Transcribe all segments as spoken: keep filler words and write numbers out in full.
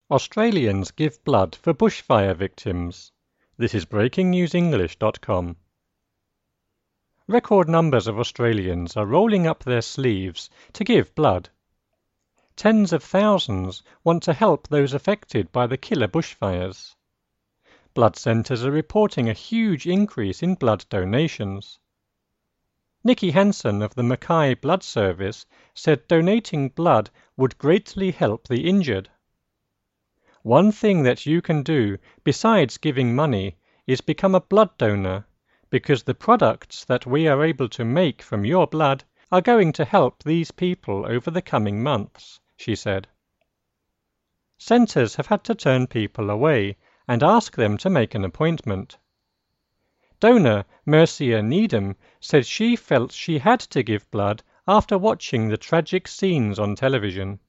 Australians give blood for bushfire victims. This is breaking news english dot com. Record numbers of Australians are rolling up their sleeves to give blood. Tens of thousands want to help those affected by the killer bushfires. Blood centres are reporting a huge increase in blood donations. Nikki Hansen of the Mackay Blood Service said donating blood would greatly help the injured. One thing that you can do besides giving money is become a blood donor, because the products that we are able to make from your blood are going to help these people over the coming months, she said. Centres have had to turn people away and ask them to make an appointment. Donor Mercia Needham said she felt she had to give blood after watching the tragic scenes on television.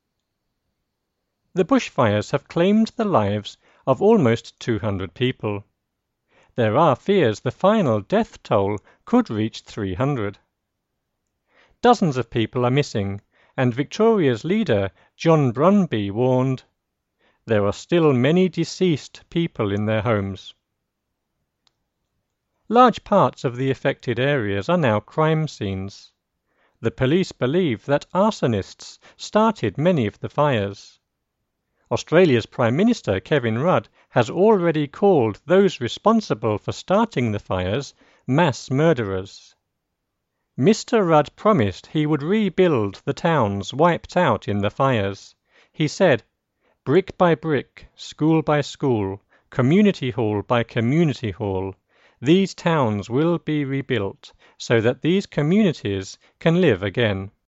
The bushfires have claimed the lives of almost two hundred people. There are fears the final death toll could reach three hundred. Dozens of people are missing, and Victoria's leader, John Brumby, warned, "There are still many deceased people in their homes." Large parts of the affected areas are now crime scenes. The police believe that arsonists started many of the fires. Australia's Prime Minister, Kevin Rudd, has already called those responsible for starting the fires mass murderers. Mister Rudd promised he would rebuild the towns wiped out in the fires. He said, "Brick by brick, school by school, community hall by community hall, these towns will be rebuilt so that these communities can live again."